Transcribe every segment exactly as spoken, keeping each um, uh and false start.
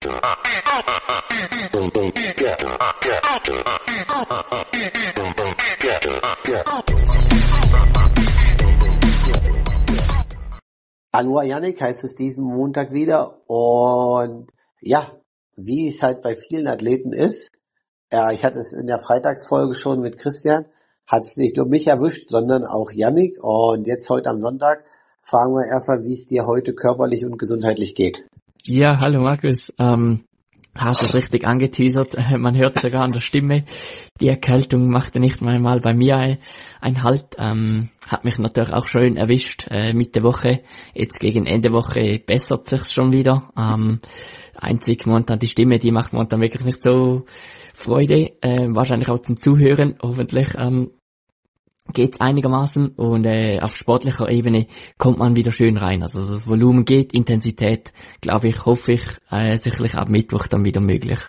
Aloha Yannick heißt es diesen Montag wieder und ja, wie es halt bei vielen Athleten ist, ja, ich hatte es in der Freitagsfolge schon mit Christian, hat es nicht nur mich erwischt, sondern auch Yannick und jetzt heute am Sonntag fragen wir erstmal, wie es dir heute körperlich und gesundheitlich geht. Ja, hallo Markus, ähm, hast es richtig angeteasert, man hört sogar an der Stimme, die Erkältung machte nicht mal bei mir ein, ein Halt, ähm, hat mich natürlich auch schön erwischt, äh, Mitte Woche, jetzt gegen Ende Woche bessert sich's schon wieder, ähm, einzig momentan die Stimme, die macht momentan wirklich nicht so Freude, äh, wahrscheinlich auch zum Zuhören, hoffentlich, ähm, geht's einigermaßen und äh, auf sportlicher Ebene kommt man wieder schön rein. Also das Volumen geht, Intensität, glaube ich, hoffe ich, äh, sicherlich ab Mittwoch dann wieder möglich.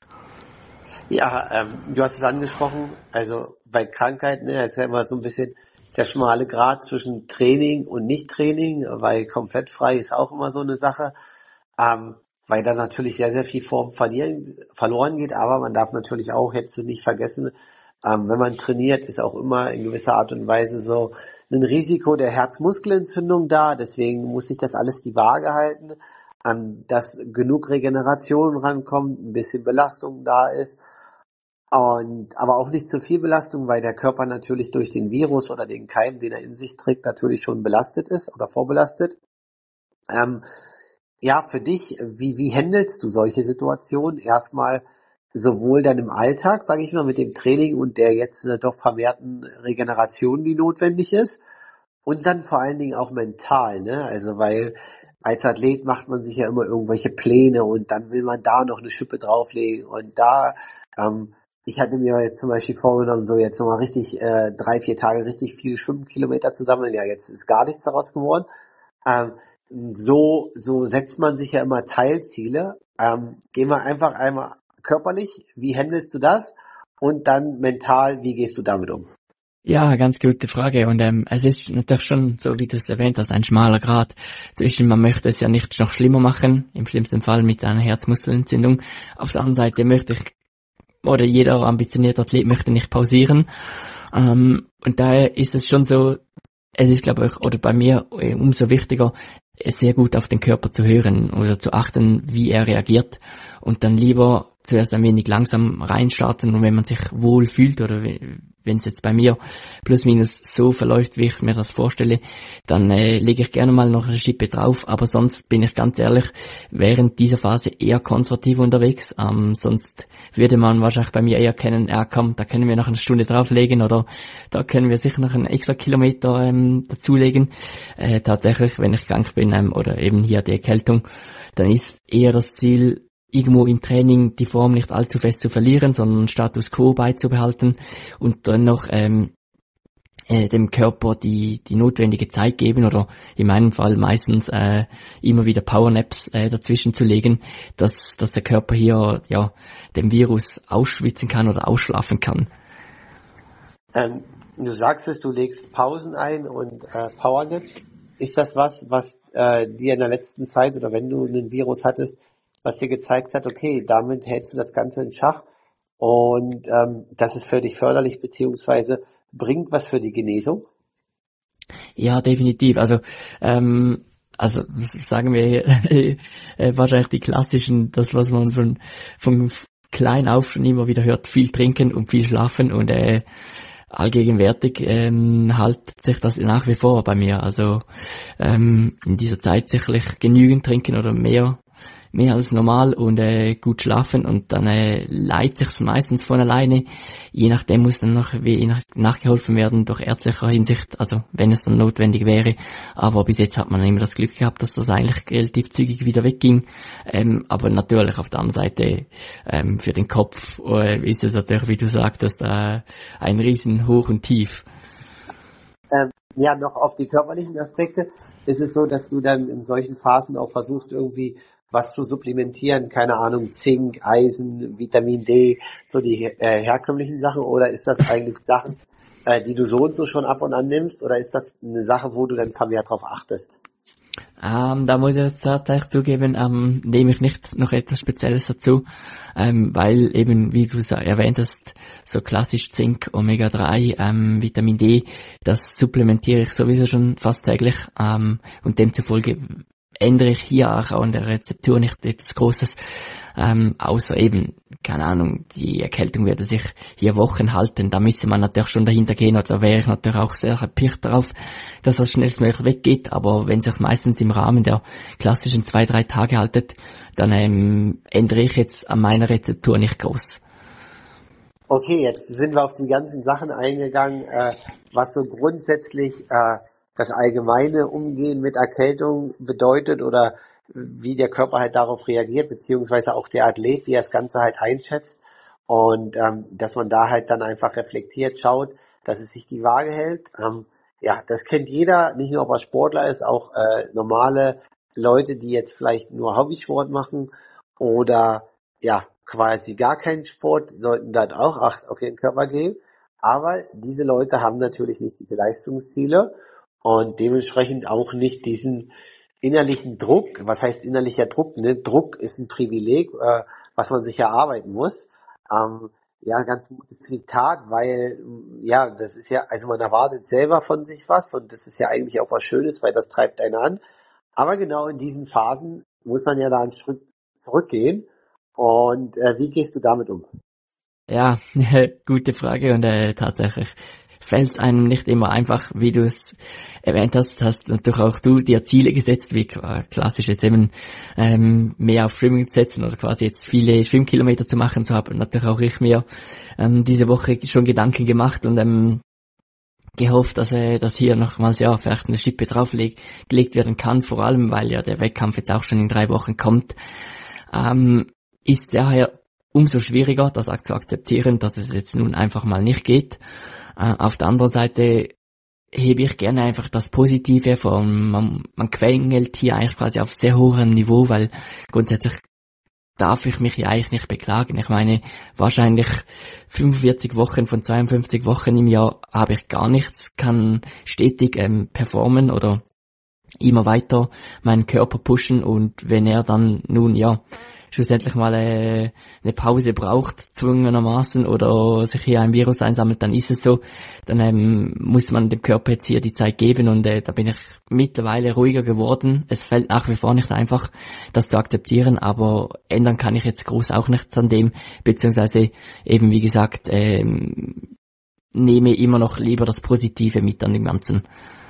Ja, ähm, du hast es angesprochen, also bei Krankheiten, ne, ist ja immer so ein bisschen der schmale Grat zwischen Training und Nicht-Training, weil komplett frei ist auch immer so eine Sache, ähm, weil da natürlich sehr, sehr viel Form verlieren, verloren geht, aber man darf natürlich auch jetzt nicht vergessen, Ähm, wenn man trainiert, ist auch immer in gewisser Art und Weise so ein Risiko der Herzmuskelentzündung da. Deswegen muss sich das alles die Waage halten, ähm, dass genug Regeneration rankommt, ein bisschen Belastung da ist. Und aber auch nicht zu viel Belastung, weil der Körper natürlich durch den Virus oder den Keim, den er in sich trägt, natürlich schon belastet ist oder vorbelastet. Ähm, ja, für dich, wie, wie handelst du solche Situationen? Erstmal sowohl dann im Alltag, sage ich mal, mit dem Training und der jetzt äh, doch vermehrten Regeneration, die notwendig ist, und dann vor allen Dingen auch mental, ne? Also weil als Athlet macht man sich ja immer irgendwelche Pläne und dann will man da noch eine Schippe drauflegen und da, ähm, ich hatte mir jetzt zum Beispiel vorgenommen, so jetzt nochmal richtig äh, drei, vier Tage richtig viele Schwimmkilometer zu sammeln. Ja, jetzt ist gar nichts daraus geworden. Ähm, so, so setzt man sich ja immer Teilziele. Ähm, gehen wir einfach einmal körperlich, wie handelst du das? Und dann mental, wie gehst du damit um? Ja, ganz gute Frage und ähm, es ist natürlich schon, so wie du es erwähnt hast, ein schmaler Grat zwischen, man möchte es ja nicht noch schlimmer machen, im schlimmsten Fall mit einer Herzmuskelentzündung. Auf der anderen Seite möchte ich, oder jeder ambitionierte Athlet möchte nicht pausieren. Ähm, und daher ist es schon so, es ist, glaube ich, oder bei mir äh, umso wichtiger, sehr gut auf den Körper zu hören oder zu achten, wie er reagiert und dann lieber zuerst ein wenig langsam reinstarten und wenn man sich wohl fühlt oder wenn es jetzt bei mir plus minus so verläuft, wie ich mir das vorstelle, dann äh, lege ich gerne mal noch eine Schippe drauf, aber sonst bin ich ganz ehrlich, während dieser Phase eher konservativ unterwegs, ähm, sonst würde man wahrscheinlich bei mir eher kennen, ja komm, da können wir noch eine Stunde drauflegen oder da können wir sicher noch einen extra Kilometer ähm, dazulegen. Äh, tatsächlich, wenn ich krank bin ähm, oder eben hier die Erkältung, dann ist eher das Ziel, irgendwo im Training die Form nicht allzu fest zu verlieren, sondern Status Quo beizubehalten und dann noch ähm, äh, dem Körper die die notwendige Zeit geben oder in meinem Fall meistens äh, immer wieder Powernaps äh, dazwischen zu legen, dass dass der Körper hier ja dem Virus ausschwitzen kann oder ausschlafen kann. Ähm, du sagst es, du legst Pausen ein und äh, Powernaps. Ist das was, was äh, dir in der letzten Zeit oder wenn du einen Virus hattest, was dir gezeigt hat, okay, damit hältst du das Ganze in Schach und ähm, das ist für dich förderlich beziehungsweise bringt was für die Genesung? Ja, definitiv. Also ähm, also sagen wir äh, äh, wahrscheinlich die klassischen, das was man von von klein auf schon immer wieder hört, viel trinken und viel schlafen und äh, allgegenwärtig ähm, hält sich das nach wie vor bei mir. Also ähm, in dieser Zeit sicherlich genügend trinken oder mehr mehr als normal und äh, gut schlafen und dann äh, leitet sich's meistens von alleine. Je nachdem muss dann noch wie nach, nachgeholfen werden durch ärztlicher Hinsicht, also wenn es dann notwendig wäre. Aber bis jetzt hat man immer das Glück gehabt, dass das eigentlich relativ zügig wieder wegging. Ähm, aber natürlich auf der anderen Seite ähm, für den Kopf äh, ist es natürlich, wie du sagtest, äh, ein riesen Hoch und Tief. Ähm, ja, noch auf die körperlichen Aspekte. Ist es so, dass du dann in solchen Phasen auch versuchst, irgendwie was zu supplementieren, keine Ahnung, Zink, Eisen, Vitamin D, so die äh, herkömmlichen Sachen, oder ist das eigentlich Sachen, äh, die du so und so schon ab und an nimmst, oder ist das eine Sache, wo du dann vermehrt drauf achtest? Ähm, da muss ich jetzt tatsächlich zugeben, ähm, nehme ich nicht noch etwas Spezielles dazu, ähm, weil eben, wie du es erwähnt hast, so klassisch Zink, Omega drei, ähm, Vitamin D, das supplementiere ich sowieso schon fast täglich, ähm, und demzufolge ändere ich hier auch an der Rezeptur nicht etwas Großes, ähm, außer eben, keine Ahnung, die Erkältung würde sich hier Wochen halten, da müsste man natürlich schon dahinter gehen, oder da wäre ich natürlich auch sehr erpicht darauf, dass das schnellstmöglich weggeht, aber wenn sich meistens im Rahmen der klassischen zwei, drei Tage haltet, dann ähm, ändere ich jetzt an meiner Rezeptur nicht groß. Okay, jetzt sind wir auf die ganzen Sachen eingegangen, äh, was so grundsätzlich äh, das allgemeine Umgehen mit Erkältung bedeutet oder wie der Körper halt darauf reagiert, beziehungsweise auch der Athlet, wie er das Ganze halt einschätzt und ähm, dass man da halt dann einfach reflektiert, schaut, dass es sich die Waage hält. Ähm, ja, das kennt jeder, nicht nur ob er Sportler ist, auch äh, normale Leute, die jetzt vielleicht nur Hobbysport machen oder ja, quasi gar keinen Sport, sollten dann auch Acht auf ihren Körper geben. Aber diese Leute haben natürlich nicht diese Leistungsziele und dementsprechend auch nicht diesen innerlichen Druck. Was heißt innerlicher Druck? Ne? Druck ist ein Privileg, äh, was man sich erarbeiten muss. Ähm, ja, ganz gutes Zitat, weil, ja, das ist ja, also man erwartet selber von sich was und das ist ja eigentlich auch was Schönes, weil das treibt einen an. Aber genau in diesen Phasen muss man ja da einen Schritt zurückgehen. Und äh, wie gehst du damit um? Ja, gute Frage und äh, tatsächlich fällt es einem nicht immer einfach, wie du es erwähnt hast, hast natürlich auch du dir Ziele gesetzt, wie äh, klassisch jetzt eben ähm, mehr auf Schwimmen zu setzen oder quasi jetzt viele Schwimmkilometer zu machen, so habe natürlich auch ich mir ähm, diese Woche schon Gedanken gemacht und ähm, gehofft, dass äh, dass hier nochmals ja vielleicht eine Schippe draufgelegt werden kann, vor allem weil ja der Wettkampf jetzt auch schon in drei Wochen kommt. Ähm, ist daher umso schwieriger, das auch zu akzeptieren, dass es jetzt nun einfach mal nicht geht. Äh, auf der anderen Seite hebe ich gerne einfach das Positive von, man, man quengelt hier eigentlich quasi auf sehr hohem Niveau, weil grundsätzlich darf ich mich ja eigentlich nicht beklagen. Ich meine, wahrscheinlich fünfundvierzig Wochen von zweiundfünfzig Wochen im Jahr habe ich gar nichts, kann stetig ähm, performen oder immer weiter meinen Körper pushen und wenn er dann nun ja schlussendlich mal äh, eine Pause braucht, zwungenermaßen, oder sich hier ein Virus einsammelt, dann ist es so, dann ähm, muss man dem Körper jetzt hier die Zeit geben und äh, da bin ich mittlerweile ruhiger geworden. Es fällt nach wie vor nicht einfach, das zu akzeptieren, aber ändern kann ich jetzt groß auch nichts an dem, beziehungsweise eben wie gesagt, ähm, nehme immer noch lieber das Positive mit an dem Ganzen.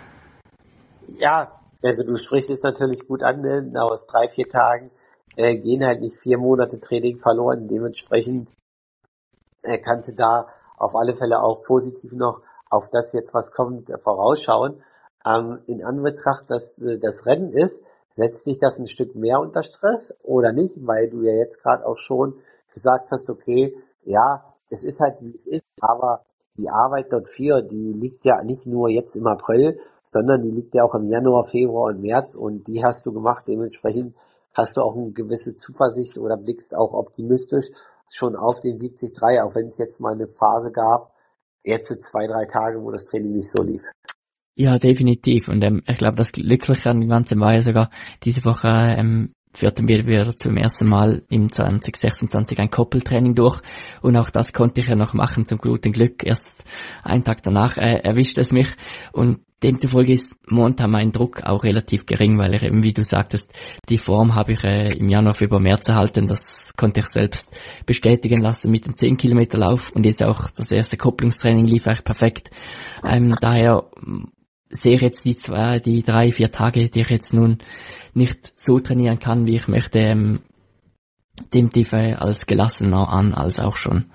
Ja, also du sprichst es natürlich gut an, ne? Aus drei, vier Tagen äh, gehen halt nicht vier Monate Training verloren. Dementsprechend äh, kannst du da auf alle Fälle auch positiv noch auf das jetzt, was kommt, äh, vorausschauen. Ähm, in Anbetracht, dass äh, das Rennen ist, setzt dich das ein Stück mehr unter Stress oder nicht? Weil du ja jetzt gerade auch schon gesagt hast, okay, ja, es ist halt wie es ist, aber die Arbeit dort für, die liegt ja nicht nur jetzt im April, sondern die liegt ja auch im Januar, Februar und März und die hast du gemacht. Dementsprechend hast du auch eine gewisse Zuversicht oder blickst auch optimistisch schon auf den siebzig Komma drei, auch wenn es jetzt mal eine Phase gab, jetzt für zwei, drei Tage, wo das Training nicht so lief. Ja, definitiv. Und ähm, ich glaube, das Glückliche an dem Ganzen war ja sogar, diese Woche ähm, führten wir wieder zum ersten Mal im zwanzig sechsundzwanzig ein Koppeltraining durch. Und auch das konnte ich ja noch machen, zum guten Glück. Erst einen Tag danach äh, erwischt es mich. Und demzufolge ist momentan mein Druck auch relativ gering, weil ich eben, wie du sagtest, die Form habe ich äh, im Januar, Februar, März erhalten. Das konnte ich selbst bestätigen lassen mit dem zehn Kilometer Lauf. Und jetzt auch das erste Kopplungstraining lief eigentlich perfekt. Ähm, daher sehe ich jetzt die zwei, die drei, vier Tage, die ich jetzt nun nicht so trainieren kann, wie ich möchte, ähm, dem Tiefe als gelassener an, als auch schon.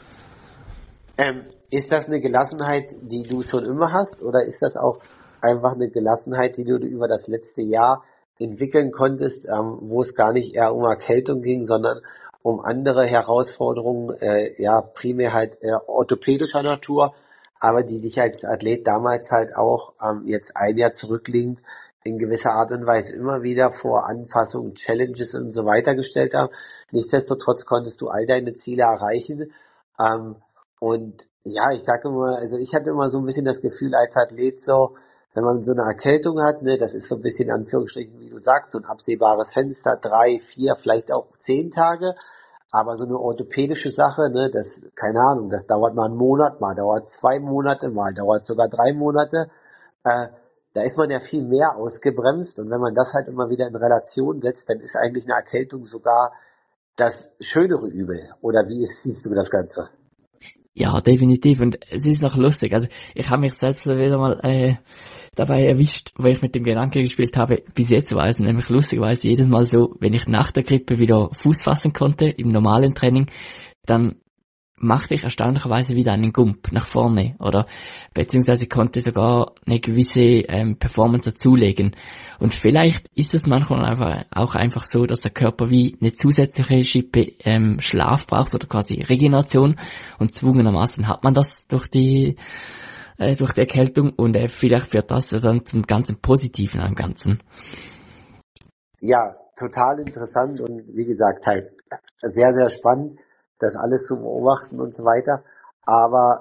Ähm, ist das eine Gelassenheit, die du schon immer hast, oder ist das auch einfach eine Gelassenheit, die du über das letzte Jahr entwickeln konntest, ähm, wo es gar nicht eher um Erkältung ging, sondern um andere Herausforderungen, äh, ja, primär halt äh, orthopädischer Natur, aber die dich als Athlet damals halt auch ähm, jetzt ein Jahr zurückliegend in gewisser Art und Weise immer wieder vor Anpassungen, Challenges und so weiter gestellt haben. Nichtsdestotrotz konntest du all deine Ziele erreichen. Ähm, und ja, ich sage immer, also ich hatte immer so ein bisschen das Gefühl als Athlet so, wenn man so eine Erkältung hat, ne, das ist so ein bisschen in Anführungsstrichen, wie du sagst, so ein absehbares Fenster, drei, vier, vielleicht auch zehn Tage. Aber so eine orthopädische Sache, ne, das, keine Ahnung, das dauert mal einen Monat, mal dauert zwei Monate, mal dauert sogar drei Monate. Äh, da ist man ja viel mehr ausgebremst und wenn man das halt immer wieder in Relation setzt, dann ist eigentlich eine Erkältung sogar das schönere Übel. Oder wie siehst du das Ganze? Ja, definitiv. Und es ist noch lustig. Also ich habe mich selbst wieder mal äh, dabei erwischt, wo ich mit dem Gedanken gespielt habe, bis jetzt war es nämlich lustigerweise jedes Mal so, wenn ich nach der Grippe wieder Fuß fassen konnte, im normalen Training, dann machte ich erstaunlicherweise wieder einen Gump nach vorne oder beziehungsweise konnte sogar eine gewisse ähm, Performance dazulegen. Und vielleicht ist es manchmal einfach auch einfach so, dass der Körper wie eine zusätzliche Schippe ähm, Schlaf braucht oder quasi Regeneration und zwungenermaßen hat man das durch die äh, durch die Erkältung und äh, vielleicht wird das dann zum ganzen Positiven am Ganzen. Ja, total interessant und wie gesagt halt sehr, sehr spannend, das alles zu beobachten und so weiter. Aber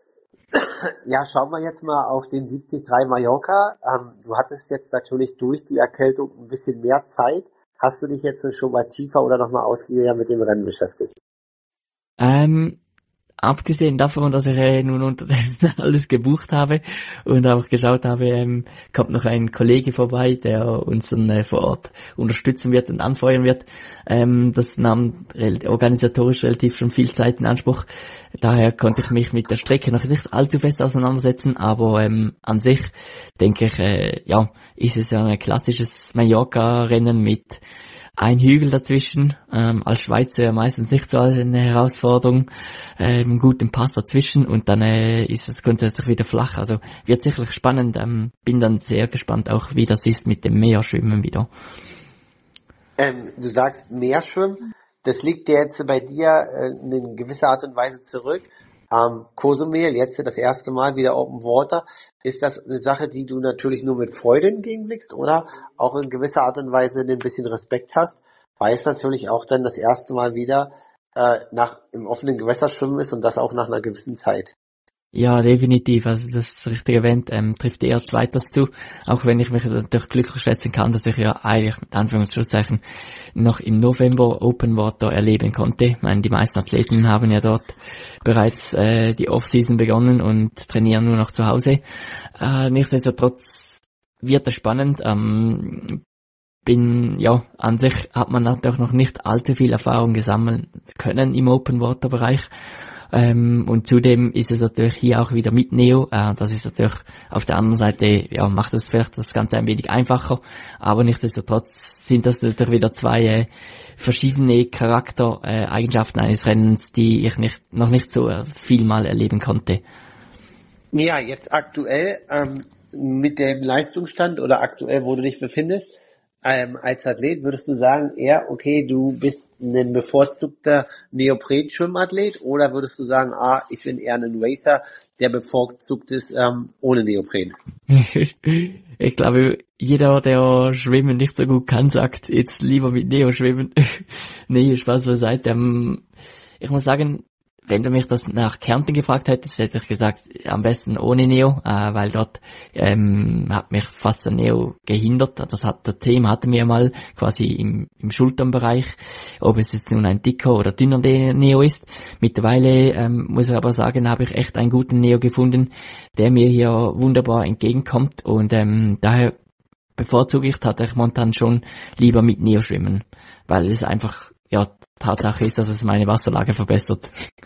ja, schauen wir jetzt mal auf den siebzig drei Mallorca. Ähm, du hattest jetzt natürlich durch die Erkältung ein bisschen mehr Zeit. Hast du dich jetzt schon mal tiefer oder noch mal ausführlicher mit dem Rennen beschäftigt? Ähm, abgesehen davon, dass ich äh, nun unterdessen alles gebucht habe und auch geschaut habe, ähm, kommt noch ein Kollege vorbei, der uns dann äh, vor Ort unterstützen wird und anfeuern wird. Ähm, das nahm organisatorisch relativ schon viel Zeit in Anspruch. Daher konnte ich mich mit der Strecke noch nicht allzu fest auseinandersetzen, aber ähm, an sich denke ich, äh, ja, ist es ja ein klassisches Mallorca-Rennen mit ein Hügel dazwischen, ähm, als Schweizer meistens nicht so eine Herausforderung, ähm, guten Pass dazwischen und dann äh, ist es grundsätzlich wieder flach, also wird sicherlich spannend, ähm, bin dann sehr gespannt auch, wie das ist mit dem Meerschwimmen wieder. Ähm, du sagst Meerschwimmen, das liegt ja jetzt bei dir äh, in gewisser Art und Weise zurück. Ähm, Cozumel, jetzt das erste Mal wieder Open Water. Ist das eine Sache, die du natürlich nur mit Freude entgegenblickst oder auch in gewisser Art und Weise ein bisschen Respekt hast, weil es natürlich auch dann das erste Mal wieder äh, nach im offenen Gewässer schwimmen ist und das auch nach einer gewissen Zeit? Ja, definitiv. Also das richtige Event ähm, trifft eher zweiters zu, auch wenn ich mich natürlich glücklich schätzen kann, dass ich ja eigentlich mit Anführungszeichen noch im November Open Water erleben konnte. Ich meine, die meisten Athleten haben ja dort bereits äh, die Off-Season begonnen und trainieren nur noch zu Hause. Äh, nichtsdestotrotz wird es spannend. Ähm, bin, ja, an sich hat man natürlich noch nicht allzu viel Erfahrung gesammeln können im Open Water Bereich. Ähm, und zudem ist es natürlich hier auch wieder mit Neo. Äh, das ist natürlich auf der anderen Seite, ja, macht es vielleicht das Ganze ein wenig einfacher. Aber nichtsdestotrotz sind das natürlich wieder zwei äh, verschiedene Charaktereigenschaften äh, eines Rennens, die ich nicht, noch nicht so äh, viel mal erleben konnte. Ja, jetzt aktuell ähm, mit dem Leistungsstand oder aktuell, wo du dich befindest, Ähm, als Athlet würdest du sagen, eher, okay, du bist ein bevorzugter Neopren-Schwimmathlet oder würdest du sagen, ah, ich bin eher ein Racer, der bevorzugt ist ähm, ohne Neopren? Ich glaube, jeder, der Schwimmen nicht so gut kann, sagt jetzt lieber mit Neo schwimmen. Nee, Spaß beiseite. Ähm, ich muss sagen, wenn du mich das nach Kärnten gefragt hättest, hätte ich gesagt, am besten ohne Neo, äh, weil dort ähm, hat mich fast der Neo gehindert. Das hat der Team hatte mir mal quasi im, im Schulternbereich, ob es jetzt nun ein dicker oder dünner Neo ist. Mittlerweile ähm, muss ich aber sagen, habe ich echt einen guten Neo gefunden, der mir hier wunderbar entgegenkommt und ähm, daher bevorzuge ich tatsächlich momentan schon lieber mit Neo schwimmen, weil es einfach, ja, Tatsache ist, dass es meine Wasserlage verbessert.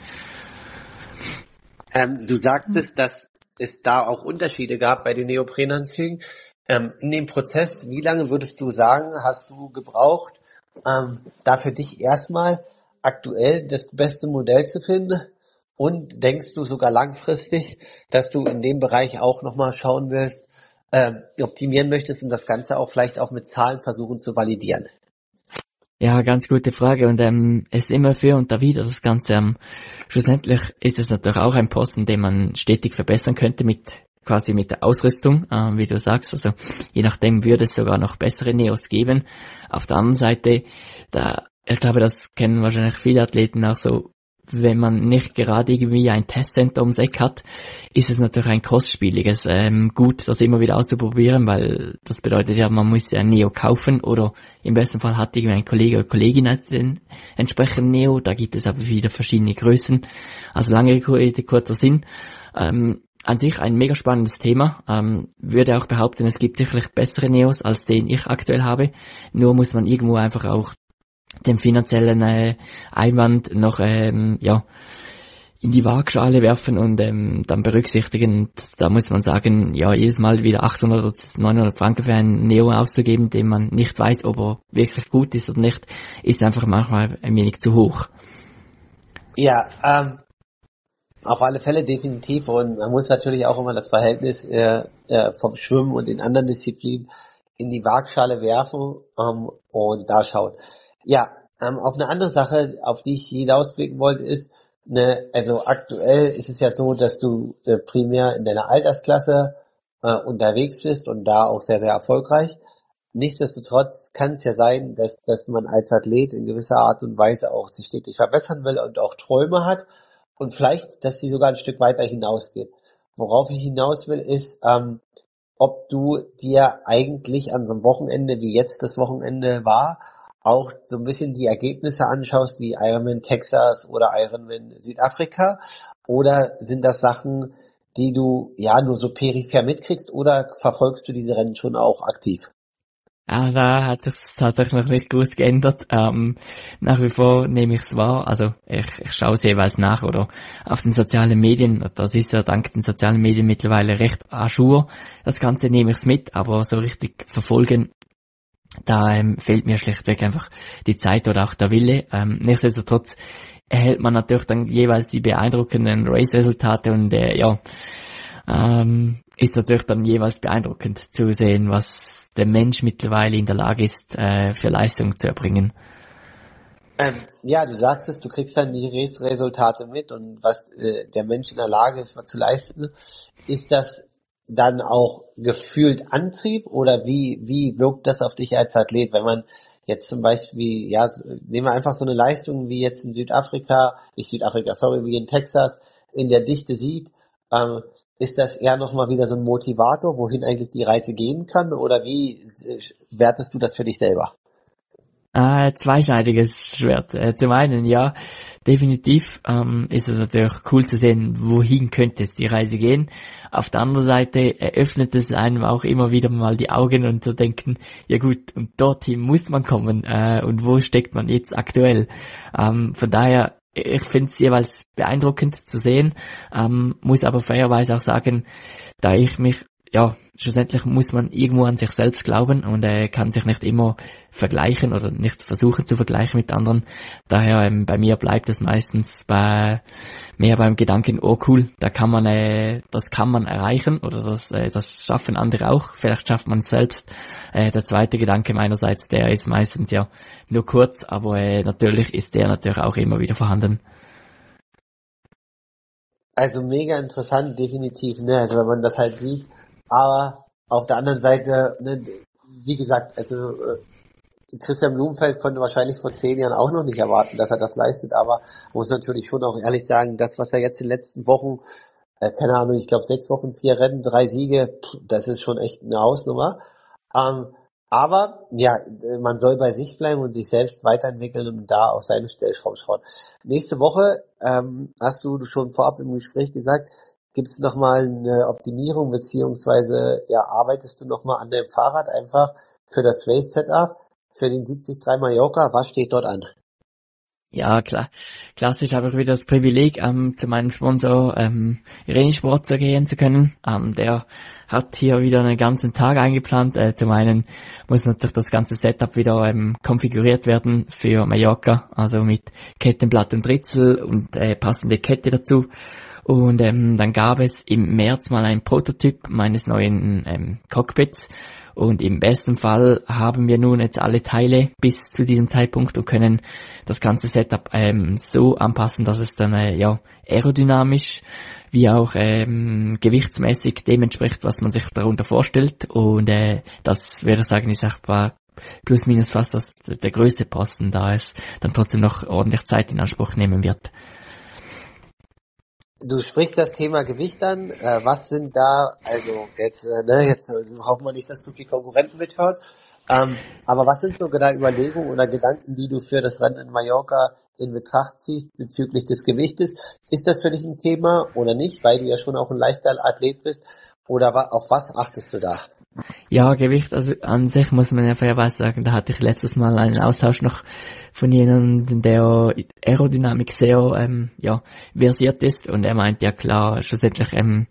Ähm, du sagtest, dass es da auch Unterschiede gab bei den Neoprenanzügen. Ähm, in dem Prozess, wie lange würdest du sagen, hast du gebraucht, ähm, da für dich erstmal aktuell das beste Modell zu finden? Und denkst du sogar langfristig, dass du in dem Bereich auch nochmal schauen willst, ähm, optimieren möchtest und das Ganze auch vielleicht auch mit Zahlen versuchen zu validieren? Ja, ganz gute Frage und ähm, es ist immer für und da wieder das Ganze. Ähm, schlussendlich ist es natürlich auch ein Posten, den man stetig verbessern könnte mit quasi mit der Ausrüstung, äh, wie du sagst. Also je nachdem würde es sogar noch bessere Neos geben. Auf der anderen Seite, da ich glaube, das kennen wahrscheinlich viele Athleten auch so. wenn man nicht gerade irgendwie ein Testcenter ums Eck hat, ist es natürlich ein kostspieliges ähm, Gut, das immer wieder auszuprobieren, weil das bedeutet ja, man muss ja ein Neo kaufen oder im besten Fall hat irgendwie ein Kollege oder Kollegin den entsprechenden Neo, da gibt es aber wieder verschiedene Größen. Also lange Rede, kurzer Sinn. Ähm, an sich ein mega spannendes Thema. Ähm, würde auch behaupten, es gibt sicherlich bessere Neos, als den ich aktuell habe. Nur muss man irgendwo einfach auch den finanziellen äh, Einwand noch ähm, ja in die Waagschale werfen und ähm, dann berücksichtigen. Und da muss man sagen, ja, jedes Mal wieder achthundert oder neunhundert Franken für einen Neo auszugeben, den man nicht weiß, ob er wirklich gut ist oder nicht, ist einfach manchmal ein wenig zu hoch. Ja, ähm, auf alle Fälle definitiv, und man muss natürlich auch immer das Verhältnis äh, äh, vom Schwimmen und den anderen Disziplinen in die Waagschale werfen ähm, und da schauen. Ja, ähm, auf eine andere Sache, auf die ich hinausblicken wollte, ist, ne, also aktuell ist es ja so, dass du äh, primär in deiner Altersklasse äh, unterwegs bist und da auch sehr, sehr erfolgreich. Nichtsdestotrotz kann es ja sein, dass, dass man als Athlet in gewisser Art und Weise auch sich stetig verbessern will und auch Träume hat und vielleicht, dass die sogar ein Stück weiter hinausgehen. Worauf ich hinaus will, ist, ähm, ob du dir eigentlich an so einem Wochenende, wie jetzt das Wochenende war, auch so ein bisschen die Ergebnisse anschaust, wie Ironman Texas oder Ironman Südafrika, oder sind das Sachen, die du ja nur so peripher mitkriegst, oder verfolgst du diese Rennen schon auch aktiv? Ja, da hat sich tatsächlich noch nicht groß geändert. Ähm, nach wie vor nehme ich es wahr. Also ich, ich schaue es jeweils nach oder auf den sozialen Medien. Das ist ja dank den sozialen Medien mittlerweile recht à jour. Das Ganze nehme ich es mit, aber so richtig verfolgen, da ähm, fehlt mir schlichtweg einfach die Zeit oder auch der Wille. Ähm, nichtsdestotrotz erhält man natürlich dann jeweils die beeindruckenden Race-Resultate und äh, ja, ähm, ist natürlich dann jeweils beeindruckend zu sehen, was der Mensch mittlerweile in der Lage ist, äh, für Leistung zu erbringen. Ähm, ja, du sagst es, du kriegst dann die Resultate mit und was äh, der Mensch in der Lage ist, was zu leisten. Ist das dann auch gefühlt Antrieb, oder wie wie wirkt das auf dich als Athlet, wenn man jetzt zum Beispiel, ja, nehmen wir einfach so eine Leistung wie jetzt in Südafrika, nicht Südafrika, sorry, wie in Texas, in der Dichte sieht, ähm, ist das eher nochmal wieder so ein Motivator, wohin eigentlich die Reise gehen kann, oder wie äh, wertest du das für dich selber? Äh, zweischneidiges Schwert. Äh, zum einen, ja, definitiv ähm, ist es natürlich cool zu sehen, wohin könnte es die Reise gehen. Auf der anderen Seite eröffnet es einem auch immer wieder mal die Augen und zu denken, ja gut, und dorthin muss man kommen äh, und wo steckt man jetzt aktuell. Ähm, von daher, ich finde es jeweils beeindruckend zu sehen, ähm, muss aber fairerweise auch sagen, da ich mich, ja, schlussendlich muss man irgendwo an sich selbst glauben und äh, kann sich nicht immer vergleichen oder nicht versuchen zu vergleichen mit anderen. Daher ähm, bei mir bleibt es meistens bei mehr beim Gedanken, oh cool, da kann man, äh, das kann man erreichen oder das, äh, das schaffen andere auch. Vielleicht schafft man es selbst. Äh, der zweite Gedanke meinerseits, der ist meistens ja nur kurz, aber äh, natürlich ist der natürlich auch immer wieder vorhanden. Also mega interessant, definitiv, ne, also wenn man das halt sieht. Aber auf der anderen Seite, ne, wie gesagt, also äh, Christian Blumenfeld konnte wahrscheinlich vor zehn Jahren auch noch nicht erwarten, dass er das leistet, aber muss natürlich schon auch ehrlich sagen, das, was er jetzt in den letzten Wochen, äh, keine Ahnung, ich glaube sechs Wochen, vier Rennen, drei Siege, pff, das ist schon echt eine Hausnummer. Ähm, aber ja, man soll bei sich bleiben und sich selbst weiterentwickeln und da auf seine Stellschrauben schauen. Nächste Woche, ähm, hast du schon vorab im Gespräch gesagt, gibt es nochmal eine Optimierung, beziehungsweise ja, arbeitest du nochmal an deinem Fahrrad einfach für das Race-Setup, für den siebzig drei Mallorca? Was steht dort an? Ja, klar. Klassisch habe ich wieder das Privileg, ähm, zu meinem Sponsor ähm, Rennsport zu gehen zu können. Ähm, der hat hier wieder einen ganzen Tag eingeplant. Äh, zum einen muss natürlich das ganze Setup wieder ähm, konfiguriert werden für Mallorca, also mit Kettenblatt und Ritzel und äh, passende Kette dazu. Und ähm, dann gab es im März mal ein Prototyp meines neuen ähm, Cockpits. Und im besten Fall haben wir nun jetzt alle Teile bis zu diesem Zeitpunkt und können das ganze Setup ähm, so anpassen, dass es dann äh, ja aerodynamisch wie auch ähm, gewichtsmäßig dem entspricht, was man sich darunter vorstellt. Und äh, das würde ich sagen, ist auch war plus minus fast das, der größte Posten, da es dann trotzdem noch ordentlich Zeit in Anspruch nehmen wird. Du sprichst das Thema Gewicht an. Äh, was sind da, also jetzt, äh, ne, jetzt äh, hoffen wir nicht, dass zu viel Konkurrenten mithören. Ähm, aber was sind so da Überlegungen oder Gedanken, die du für das Rennen in Mallorca in Betracht ziehst bezüglich des Gewichtes? Ist das für dich ein Thema oder nicht, weil du ja schon auch ein leichter Athlet bist? Oder wa- auf was achtest du da? Ja, Gewicht, also an sich muss man ja fairerweise sagen, da hatte ich letztes Mal einen Austausch noch von jemandem, der Aerodynamik sehr, ähm, ja, versiert ist, und er meint, ja klar, schlussendlich, ähm,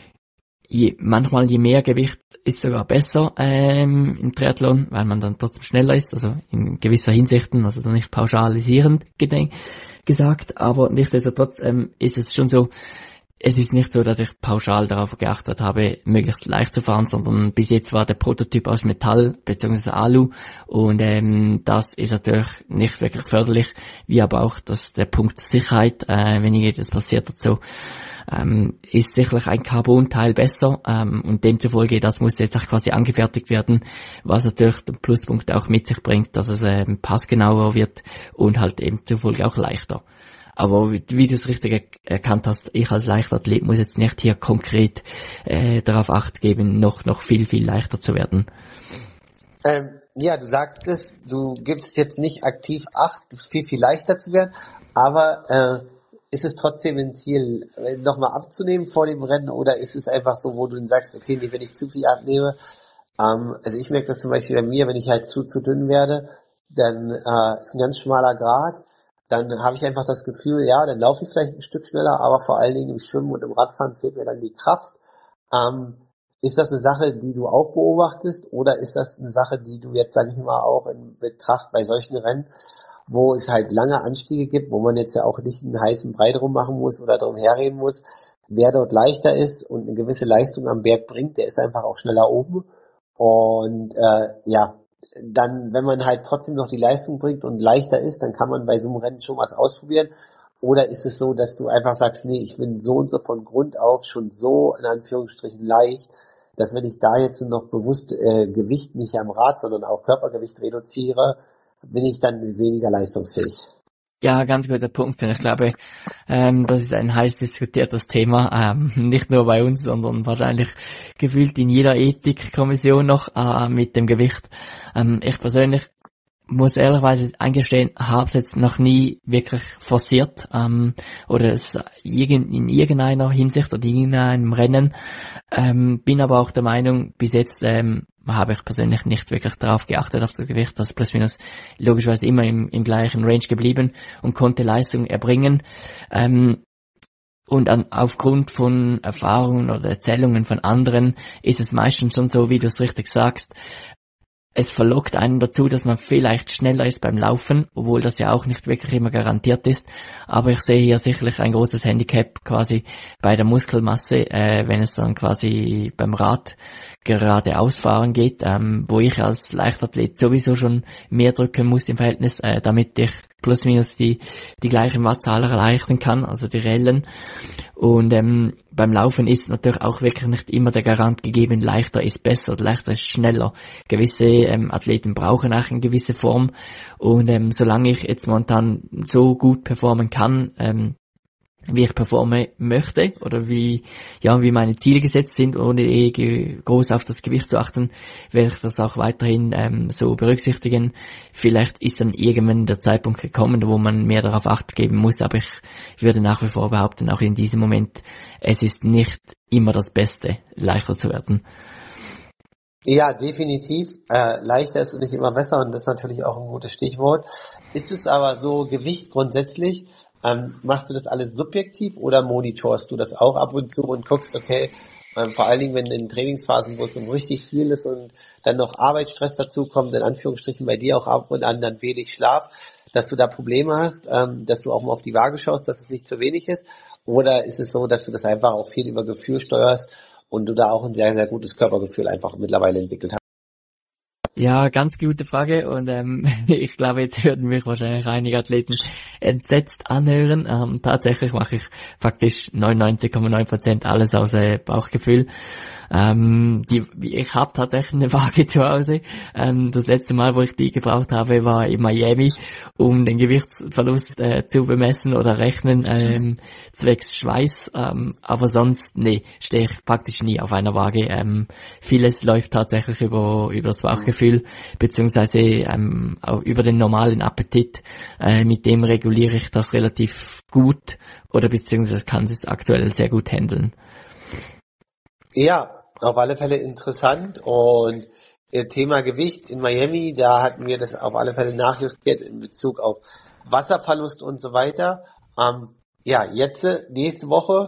je, manchmal je mehr Gewicht ist sogar besser, ähm, im Triathlon, weil man dann trotzdem schneller ist, also in gewisser Hinsichten, also dann nicht pauschalisierend gedenk, gesagt, aber nichtsdestotrotz, ähm, ist es schon so, es ist nicht so, dass ich pauschal darauf geachtet habe, möglichst leicht zu fahren, sondern bis jetzt war der Prototyp aus Metall bzw. Alu, und ähm, das ist natürlich nicht wirklich förderlich, wie aber auch dass der Punkt Sicherheit, äh, wenn irgendetwas passiert dazu, ähm, ist sicherlich ein Carbon-Teil besser, ähm, und demzufolge, das muss jetzt auch quasi angefertigt werden, was natürlich den Pluspunkt auch mit sich bringt, dass es ähm, passgenauer wird und halt eben zufolge auch leichter. Aber wie, wie du es richtig erkannt hast, ich als Leichtathlet muss jetzt nicht hier konkret äh, darauf Acht geben, noch noch viel, viel leichter zu werden. Ähm, ja, du sagst es, du gibst jetzt nicht aktiv Acht, viel, viel leichter zu werden, aber äh, ist es trotzdem ein Ziel, äh, nochmal abzunehmen vor dem Rennen, oder ist es einfach so, wo du dann sagst, okay, nee, wenn ich zu viel abnehme, ähm, also ich merke das zum Beispiel bei mir, wenn ich halt zu, zu dünn werde, dann äh, ist ein ganz schmaler Grat, dann habe ich einfach das Gefühl, ja, dann laufe ich vielleicht ein Stück schneller, aber vor allen Dingen im Schwimmen und im Radfahren fehlt mir dann die Kraft. Ähm, ist das eine Sache, die du auch beobachtest, oder ist das eine Sache, die du jetzt, sage ich mal, auch in Betracht bei solchen Rennen, wo es halt lange Anstiege gibt, wo man jetzt ja auch nicht einen heißen Brei drum machen muss oder drum herreden muss, wer dort leichter ist und eine gewisse Leistung am Berg bringt, der ist einfach auch schneller oben. Und äh, ja, dann, wenn man halt trotzdem noch die Leistung bringt und leichter ist, dann kann man bei so einem Rennen schon was ausprobieren. Oder ist es so, dass du einfach sagst, nee, ich bin so und so von Grund auf schon so in Anführungsstrichen leicht, dass wenn ich da jetzt noch bewusst äh, Gewicht nicht am Rad, sondern auch Körpergewicht reduziere, bin ich dann weniger leistungsfähig. Ja, ganz guter Punkt. Und ich glaube, ähm, das ist ein heiß diskutiertes Thema, ähm, nicht nur bei uns, sondern wahrscheinlich gefühlt in jeder Ethikkommission noch äh, mit dem Gewicht. Ähm, ich persönlich muss ehrlicherweise eingestehen, habe es jetzt noch nie wirklich forciert, ähm, oder es in irgendeiner Hinsicht oder in irgendeinem Rennen. Ähm, bin aber auch der Meinung, bis jetzt ähm, habe ich persönlich nicht wirklich darauf geachtet, auf das Gewicht, das plus minus logischerweise immer im, im gleichen Range geblieben und konnte Leistung erbringen. Ähm, Und an, aufgrund von Erfahrungen oder Erzählungen von anderen ist es meistens schon so, wie du es richtig sagst, es verlockt einen dazu, dass man vielleicht schneller ist beim Laufen, obwohl das ja auch nicht wirklich immer garantiert ist. Aber ich sehe hier sicherlich ein großes Handicap quasi bei der Muskelmasse, äh, wenn es dann quasi beim Rad geradeaus fahren geht, ähm, wo ich als Leichtathlet sowieso schon mehr drücken muss im Verhältnis, äh, damit ich plus minus die die gleichen Wattzahl erreichen kann, also die reellen. Und ähm, beim Laufen ist natürlich auch wirklich nicht immer der Garant gegeben, leichter ist besser oder leichter ist schneller. Gewisse ähm, Athleten brauchen auch eine gewisse Form, und ähm, solange ich jetzt momentan so gut performen kann, ähm, wie ich performen möchte oder wie ja wie meine Ziele gesetzt sind, ohne eh ge- groß auf das Gewicht zu achten, werde ich das auch weiterhin ähm, so berücksichtigen. Vielleicht ist dann irgendwann der Zeitpunkt gekommen, wo man mehr darauf Acht geben muss, aber ich würde nach wie vor behaupten, auch in diesem Moment, es ist nicht immer das Beste, leichter zu werden. Ja, definitiv. Äh, leichter ist nicht immer besser, und das ist natürlich auch ein gutes Stichwort. Ist es aber so, Gewicht grundsätzlich, ähm, machst du das alles subjektiv oder monitorst du das auch ab und zu und guckst, okay, ähm, vor allen Dingen, wenn in Trainingsphasen, wo es um richtig viel ist und dann noch Arbeitsstress dazu kommt, in Anführungsstrichen bei dir auch ab und an dann wenig Schlaf, dass du da Probleme hast, ähm, dass du auch mal auf die Waage schaust, dass es nicht zu wenig ist? Oder ist es so, dass du das einfach auch viel über Gefühl steuerst und du da auch ein sehr, sehr gutes Körpergefühl einfach mittlerweile entwickelt hast? Ja, ganz gute Frage und ähm, ich glaube, jetzt würden mich wahrscheinlich einige Athleten entsetzt anhören. Ähm, tatsächlich mache ich faktisch neunundneunzig Komma neun Prozent alles aus äh, Bauchgefühl. Ähm, die, ich habe tatsächlich eine Waage zu Hause. Ähm, das letzte Mal, wo ich die gebraucht habe, war in Miami, um den Gewichtsverlust äh, zu bemessen oder rechnen, ähm, zwecks Schweiß. Ähm, aber sonst, nee, stehe ich praktisch nie auf einer Waage. Ähm, vieles läuft tatsächlich über, über das Bauchgefühl, beziehungsweise ähm, auch über den normalen Appetit. Äh, mit dem reguliere ich das relativ gut oder beziehungsweise kann es aktuell sehr gut handeln. Ja, auf alle Fälle interessant und äh, Thema Gewicht in Miami, da hatten wir das auf alle Fälle nachjustiert in Bezug auf Wasserverlust und so weiter. Ähm, ja, jetzt äh, nächste Woche,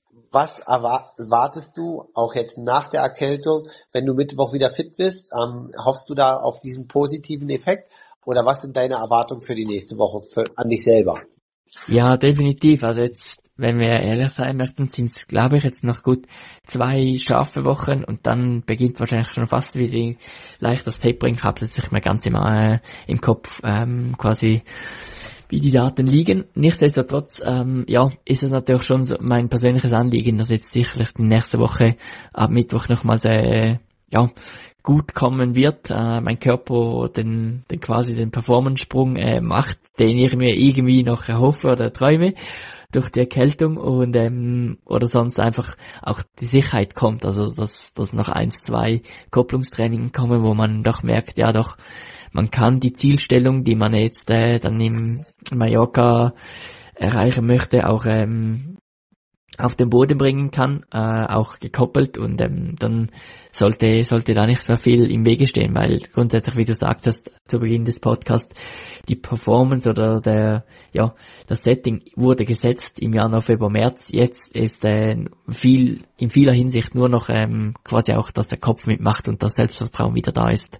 was erwartest du auch jetzt nach der Erkältung, wenn du Mittwoch wieder fit bist? Ähm, hoffst du da auf diesen positiven Effekt oder was sind deine Erwartungen für die nächste Woche für, an dich selber? Ja, definitiv. Also jetzt, wenn wir ehrlich sein möchten, sind es, glaube ich, jetzt noch gut zwei scharfe Wochen und dann beginnt wahrscheinlich schon fast wieder leicht das Tapering. Ich habe es jetzt nicht mehr ganz im, äh, im Kopf ähm, quasi, wie die Daten liegen. Nichtsdestotrotz, ähm, ja, ist es natürlich schon so mein persönliches Anliegen, dass jetzt sicherlich die nächste Woche ab Mittwoch nochmals äh, ja, gut kommen wird, äh, mein Körper den, den quasi den Performance-Sprung äh, macht, den ich mir irgendwie noch erhoffe oder träume durch die Erkältung und ähm, oder sonst einfach auch die Sicherheit kommt, also dass, dass noch eins, zwei Kopplungstraining kommen, wo man doch merkt, ja doch, man kann die Zielstellung, die man jetzt äh, dann im Mallorca erreichen möchte, auch ähm, auf den Boden bringen kann, äh, auch gekoppelt und ähm, dann sollte sollte da nicht so viel im Wege stehen, weil grundsätzlich, wie du sagtest zu Beginn des Podcasts, die Performance oder der ja das Setting wurde gesetzt im Januar, Februar, März. Jetzt ist äh, viel in vieler Hinsicht nur noch ähm, quasi auch, dass der Kopf mitmacht und das Selbstvertrauen wieder da ist.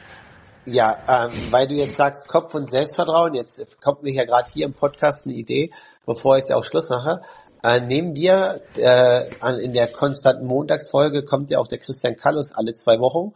Ja, ähm, weil du jetzt sagst Kopf und Selbstvertrauen, jetzt kommt mir ja gerade hier im Podcast eine Idee, bevor ich es ja auch Schluss mache. Äh, neben dir, äh, an, in der konstanten Montagsfolge kommt ja auch der Christian Kallus alle zwei Wochen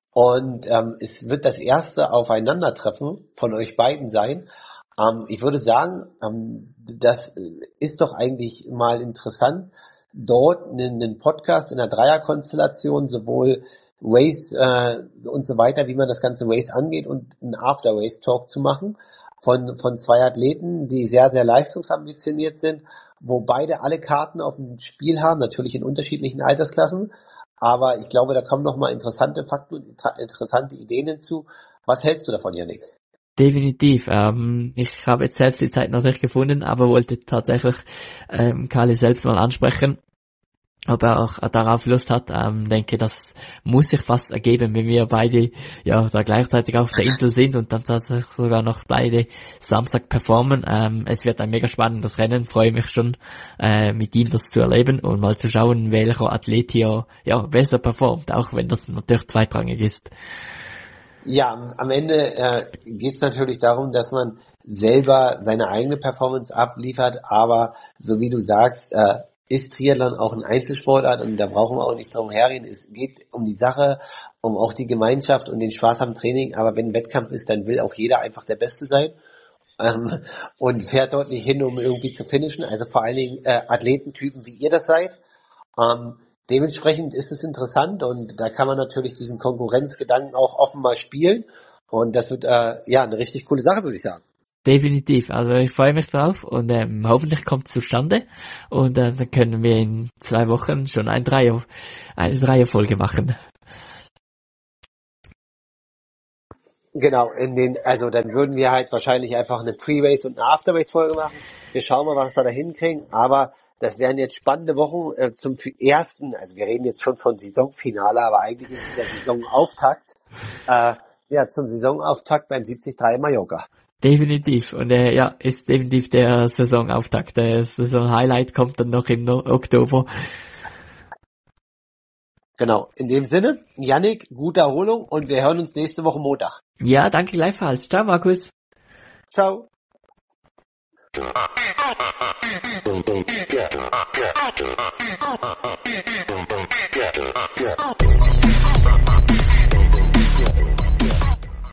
und ähm, es wird das erste Aufeinandertreffen von euch beiden sein. Ähm, ich würde sagen, ähm, das ist doch eigentlich mal interessant, dort einen, einen Podcast in der Dreierkonstellation sowohl Race äh, und so weiter, wie man das ganze Race angeht und einen After-Race-Talk zu machen von von zwei Athleten, die sehr, sehr leistungsambitioniert sind, wo beide alle Karten auf dem Spiel haben, natürlich in unterschiedlichen Altersklassen, aber ich glaube, da kommen nochmal interessante Fakten und interessante Ideen hinzu. Was hältst du davon, Yannick? Definitiv. Ähm, ich habe jetzt selbst die Zeit noch nicht gefunden, aber wollte tatsächlich ähm, Kali selbst mal ansprechen, ob er auch darauf Lust hat. Ähm, denke, das muss sich fast ergeben, wenn wir beide ja da gleichzeitig auf der Insel sind und dann tatsächlich sogar noch beide Samstag performen. Ähm, es wird ein mega spannendes Rennen, freue mich schon, äh, mit ihm das zu erleben und mal zu schauen, welcher Athlet hier ja besser performt, auch wenn das natürlich zweitrangig ist. Ja, am Ende äh, geht es natürlich darum, dass man selber seine eigene Performance abliefert, aber so wie du sagst, äh, ist Triathlon auch ein Einzelsportart und da brauchen wir auch nicht drum herreden. Es geht um die Sache, um auch die Gemeinschaft und den Spaß am Training, aber wenn ein Wettkampf ist, dann will auch jeder einfach der Beste sein ähm, und fährt dort nicht hin, um irgendwie zu finishen, also vor allen Dingen äh, Athletentypen, wie ihr das seid. Ähm, dementsprechend ist es interessant und da kann man natürlich diesen Konkurrenzgedanken auch offen mal spielen und das wird äh, ja eine richtig coole Sache, würde ich sagen. Definitiv, also ich freue mich drauf und ähm, hoffentlich kommt es zustande und äh, dann können wir in zwei Wochen schon ein Dreier, eine Dreierfolge machen. Genau, in den, also dann würden wir halt wahrscheinlich einfach eine Pre-Race und eine After-Race-Folge machen. Wir schauen mal, was wir da hinkriegen, aber das wären jetzt spannende Wochen äh, zum ersten, also wir reden jetzt schon von Saisonfinale, aber eigentlich ist es der Saisonauftakt, äh, ja, zum Saisonauftakt beim siebzig drei in Mallorca. Definitiv. Und äh, ja, ist definitiv der Saisonauftakt. Der Saison-Highlight kommt dann noch im no- Oktober. Genau. In dem Sinne, Yannick, gute Erholung und wir hören uns nächste Woche Montag. Ja, danke gleichfalls. Ciao, Markus. Ciao.